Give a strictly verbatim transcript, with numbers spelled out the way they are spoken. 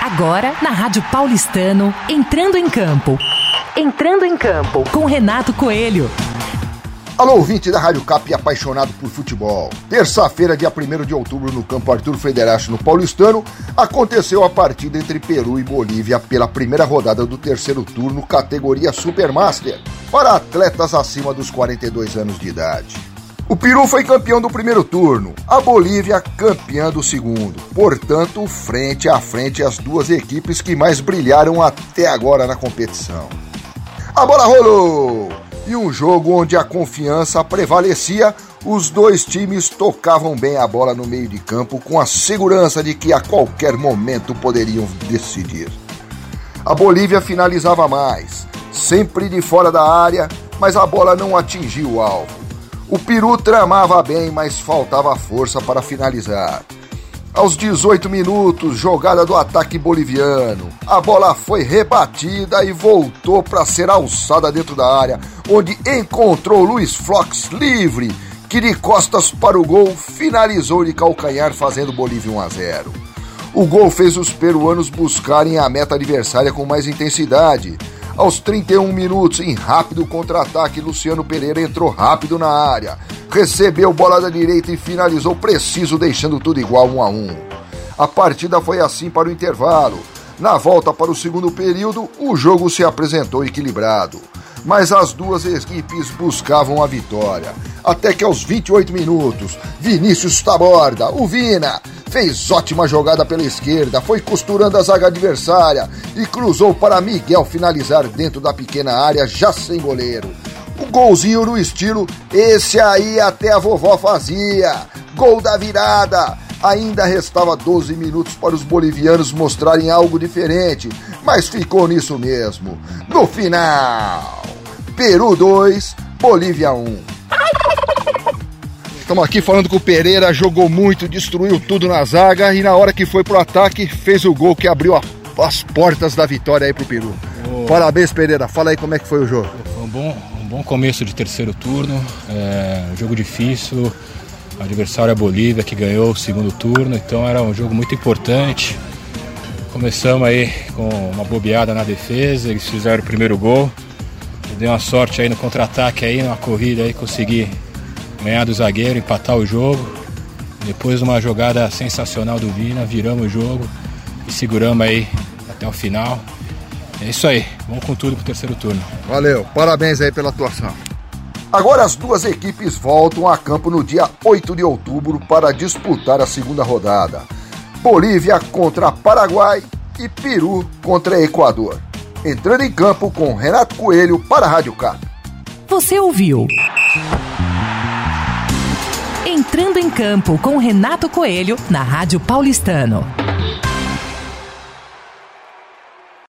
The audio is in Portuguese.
Agora, na Rádio Paulistano, Entrando em Campo. Entrando em Campo, com Renato Coelho. Alô, ouvinte da Rádio Cap e apaixonado por futebol. Terça-feira, dia primeiro de outubro, no campo Arthur Federache, no Paulistano, aconteceu a partida entre Peru e Bolívia pela primeira rodada do terceiro turno, categoria Supermaster, para atletas acima dos quarenta e dois anos de idade. O Peru foi campeão do primeiro turno, a Bolívia campeã do segundo. Portanto, frente a frente as duas equipes que mais brilharam até agora na competição. A bola rolou! E um jogo onde a confiança prevalecia, os dois times tocavam bem a bola no meio de campo com a segurança de que a qualquer momento poderiam decidir. A Bolívia finalizava mais, sempre de fora da área, mas a bola não atingia o alvo. O Peru tramava bem, mas faltava força para finalizar. Aos dezoito minutos, jogada do ataque boliviano. A bola foi rebatida e voltou para ser alçada dentro da área, onde encontrou Luiz Flox livre, que de costas para o gol finalizou de calcanhar, fazendo Bolívia um a zero. O gol fez os peruanos buscarem a meta adversária com mais intensidade. Aos trinta e um minutos, em rápido contra-ataque, Luciano Pereira entrou rápido na área, recebeu bola da direita e finalizou preciso, deixando tudo igual um a um. A partida foi assim para o intervalo. Na volta para o segundo período, o jogo se apresentou equilibrado, mas as duas equipes buscavam a vitória. Até que aos vinte e oito minutos, Vinícius Taborda, o Vina, fez ótima jogada pela esquerda, foi costurando a zaga adversária e cruzou para Miguel finalizar dentro da pequena área, já sem goleiro. O golzinho no estilo, esse aí até a vovó fazia. Gol da virada. Ainda restava doze minutos para os bolivianos mostrarem algo diferente, mas ficou nisso mesmo. No final, Peru dois, Bolívia um. Estamos aqui falando com o Pereira, jogou muito, destruiu tudo na zaga e na hora que foi pro ataque, fez o gol que abriu a, as portas da vitória aí pro Peru. Oh. Parabéns, Pereira. Fala aí como é que foi o jogo. Foi um bom, um bom começo de terceiro turno, é, um jogo difícil, o adversário é a Bolívia, que ganhou o segundo turno, então era um jogo muito importante. Começamos aí com uma bobeada na defesa, eles fizeram o primeiro gol, eu dei uma sorte aí no contra-ataque, aí, numa corrida aí, consegui ganhar do zagueiro, empatar o jogo. Depois de uma jogada sensacional do Vina, viramos o jogo e seguramos aí até o final. É isso aí, vamos com tudo pro terceiro turno. Valeu, parabéns aí pela atuação. Agora as duas equipes voltam a campo no dia oito de outubro para disputar a segunda rodada. Bolívia contra Paraguai e Peru contra Equador. Entrando em campo com Renato Coelho para a Rádio Cap. Você ouviu Entrando em Campo com Renato Coelho na Rádio Paulistano.